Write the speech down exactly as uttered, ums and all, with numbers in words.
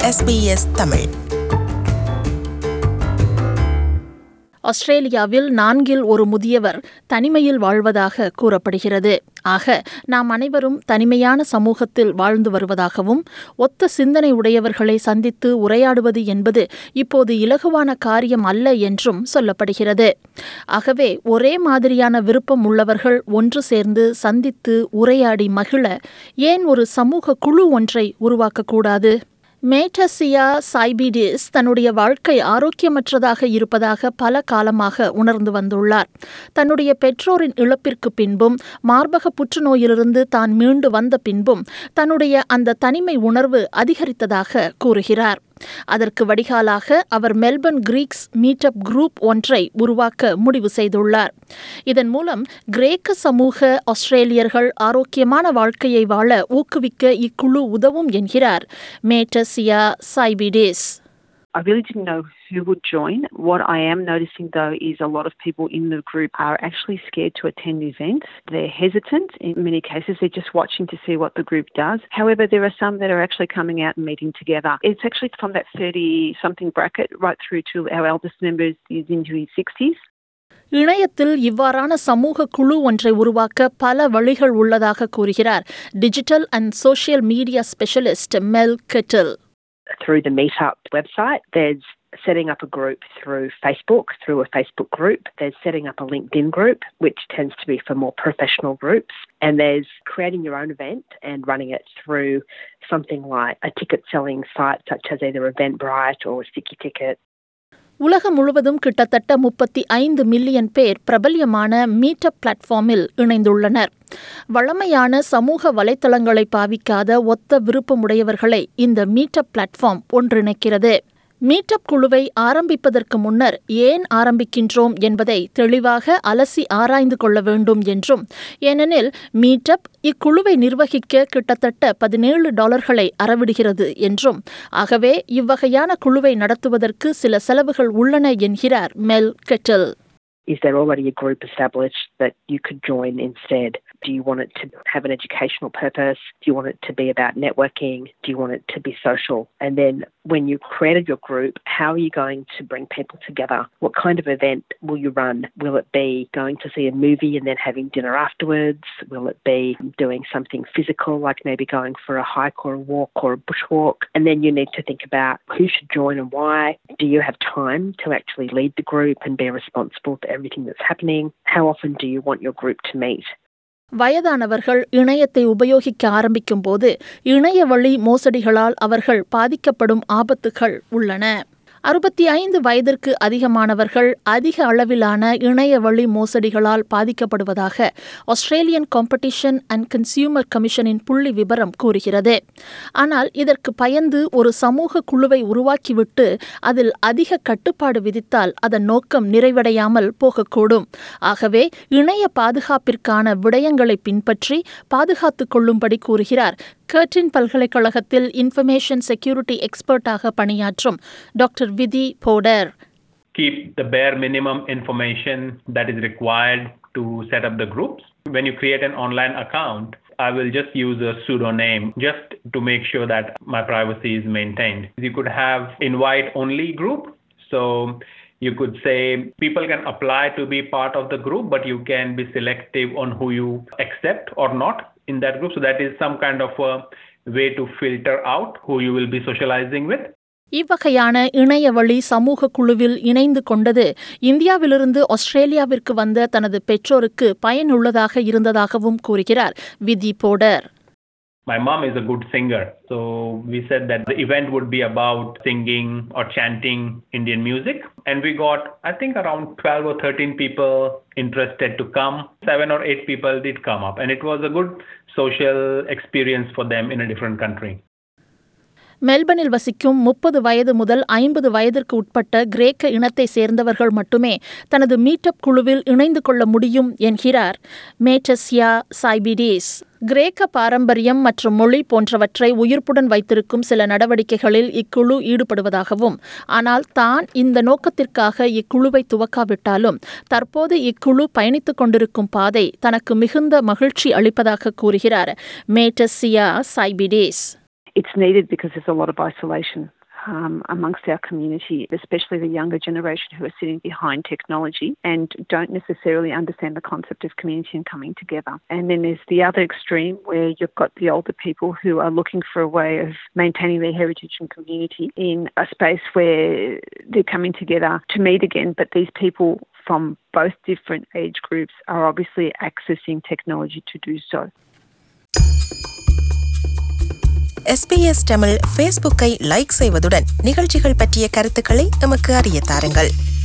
S B S Tamil. ஆஸ்திரேலியாவில் நான்கில் ஒரு முதியவர் தனிமையில் வாழ்வதாக கூறப்படுகிறது. ஆக நாம் அனைவரும் தனிமையான சமூகத்தில் வாழ்ந்து வருவதாகவும் ஒத்த சிந்தனை உடையவர்களை சந்தித்து உரையாடுவது என்பது இப்போது இலகுவான காரியம் அல்ல என்றும் சொல்லப்படுகிறது. ஆகவே ஒரே மாதிரியான விருப்பம் உள்ளவர்கள் ஒன்று சேர்ந்து சந்தித்து உரையாடி மகிழ ஏன் ஒரு சமூக குழு ஒன்றை உருவாக்கக்கூடாது? மேட்டசியா சைபிடிஸ் தன்னுடைய வாழ்க்கை ஆரோக்கியமற்றதாக இருப்பதாக பல காலமாக உணர்ந்து வந்துள்ளார். தன்னுடைய பெற்றோரின் இழப்பிற்கு பின்பும் மார்பக புற்றுநோயிலிருந்து தான் மீண்டு வந்த பின்பும் தன்னுடைய அந்த தனிமை உணர்வு அதிகரித்ததாக கூறுகிறார். அதற்கு வடிகாலாக அவர் மெல்பர்ன் கிரீக்ஸ் மீட்டப் குரூப் ஒன்றை உருவாக்க முடிவு செய்துள்ளார். இதன் மூலம் கிரேக்க சமூக ஆஸ்திரேலியர்கள் ஆரோக்கியமான வாழ்க்கையை வாழ ஊக்குவிக்க இக்குழு உதவும் என்கிறார் மேட்டசியா சைபிடிஸ். I really didn't know who would join. What I am noticing though is a lot of people in the group are actually scared to attend events. They're hesitant. In many cases, they're just watching to see what the group does. However, there are some that are actually coming out and meeting together. It's actually from that thirty-something bracket right through to our eldest member is into his sixties. இணையத்தில் இவ்வாறான சமூக குழு ஒன்றை உருவாக்க பல வழிகள் உள்ளதாக கூறுகிறார் digital and social media specialist Mel Kettle. Through the Meetup website, there's setting up a group through Facebook, through a Facebook group. There's setting up a LinkedIn group, which tends to be for more professional groups. And there's creating your own event and running it through something like a ticket-selling site such as either Eventbrite or Sticky Ticket. உலகம் முழுவதும் கிட்டத்தட்ட முப்பத்தி ஐந்து million பேர் பிரபல்யமான meetup பிளாட்ஃபார்மில் இணைந்துள்ளனர். வழமையான சமூக வலைத்தளங்களை பாவிக்காத ஒத்த விருப்பமுடையவர்களை இந்த மீட்டப் பிளாட்ஃபார்ம் ஒன்றிணைக்கிறது. மீட்டப் குழுவை ஆரம்பிப்பதற்கு முன்னர் ஏன் ஆரம்பிக்கின்றோம் என்பதை தெளிவாக அலசி ஆராய்ந்து கொள்ள வேண்டும் என்றும், ஏனெனில் மீட்டப் இக்குழுவை நிர்வகிக்க கிட்டத்தட்ட பதினேழு டாலர்களை அறவிடுகிறது என்றும், ஆகவே இவ்வகையான குழுவை நடத்துவதற்கு சில செலவுகள் உள்ளன என்கிறார் Mel Kettle. Is there already a group established that you could join instead? Do you want it to have an educational purpose? Do you want it to be about networking? Do you want it to be social? And then when you created your group, how are you going to bring people together? What kind of event will you run? Will it be going to see a movie and then having dinner afterwards? Will it be doing something physical, like maybe going for a hike or a walk or a bushwalk? And then you need to think about who should join and why. Do you have time to actually lead the group and be responsible for everything that's happening? How often do you want your group to meet? வயதானவர்கள் இணையத்தை உபயோகிக்க ஆரம்பிக்கும் போது இணைய வழி மோசடிகளால் அவர்கள் பாதிக்கப்படும் ஆபத்துகள் உள்ளன. அறுபத்தி ஐந்து வயதிற்கு அதிகமானவர்கள் அதிக அளவிலான இணைய வழி மோசடிகளால் பாதிக்கப்படுவதாக ஆஸ்திரேலியன் காம்படிஷன் அண்ட் கன்சியூமர் கமிஷனின் புள்ளி விபரம் கூறுகிறது. ஆனால் இதற்கு பயந்து ஒரு சமூக குழுவை உருவாக்கிவிட்டு அதில் அதிக கட்டுப்பாடு விதித்தால் அதன் நோக்கம் நிறைவடையாமல் போகக்கூடும். ஆகவே இணைய பாதுகாப்பிற்கான விடயங்களை பின்பற்றி பாதுகாத்துக் கொள்ளும்படி கூறுகிறார் கர்டின் பல்கலைக்கழகத்தில் இன்ஃபர்மேஷன் செக்யூரிட்டி எக்ஸ்பர்ட்டாக பணியாற்றும் டாக்டர் விதி போடர். Keep the bare minimum information that is required to set up the groups. When you create an online account, I will just use a pseudonym just to make sure that my privacy is maintained. You could have invite-only group. So you could say people can apply to be part of the group, but you can be selective on who you accept or not in that group. So that is some kind of a way to filter out who you will be socializing with. இவ்வகையான இணைய வழி சமூக குழுவில் இணைந்து கொண்டது இந்தியாவிலிருந்து ஆஸ்திரேலியாவிற்கு வந்த தனது பெற்றோருக்கு பயனுள்ளதாக இருந்ததாகவும் கூறுகிறார் விதி போடர். My mom is a good singer, so we said that the event would be about singing or chanting Indian music, and we got, I think, around twelve or thirteen people interested to come. Seven or eight people did come up, and it was a good social experience for them in a different country. மெல்பர்னில் வசிக்கும் முப்பது வயது முதல் ஐம்பது வயதிற்கு உட்பட்ட கிரேக்க இனத்தை சேர்ந்தவர்கள் மட்டுமே தனது மீட்டப் குழுவில் இணைந்து கொள்ள முடியும் என்கிறார் மேட்டசியா சைபிடிஸ். கிரேக்க பாரம்பரியம் மற்றும் மொழி போன்றவற்றை உயிர்ப்புடன் வைத்திருக்கும் சில நடவடிக்கைகளில் இக்குழு ஈடுபடுவதாகவும், ஆனால் தான் இந்த நோக்கத்திற்காக இக்குழுவை துவக்காவிட்டாலும் தற்போது இக்குழு பயணித்துக் கொண்டிருக்கும் பாதை தனக்கு மிகுந்த மகிழ்ச்சி அளிப்பதாக கூறுகிறார் மேட்டசியா சைபிடிஸ். It's needed because there's a lot of isolation. um, amongst our community, especially the younger generation who are sitting behind technology and don't necessarily understand the concept of community and coming together. And then there's the other extreme where you've got the older people who are looking for a way of maintaining their heritage and community in a space where they're coming together to meet again, but these people from both different age groups are obviously accessing technology to do so. S B S Tamil ஃபேஸ்புக்கை like செய்வதுடன் நிகழ்ச்சிகள் பற்றிய கருத்துக்களை எமக்கு அறிய தாருங்கள்.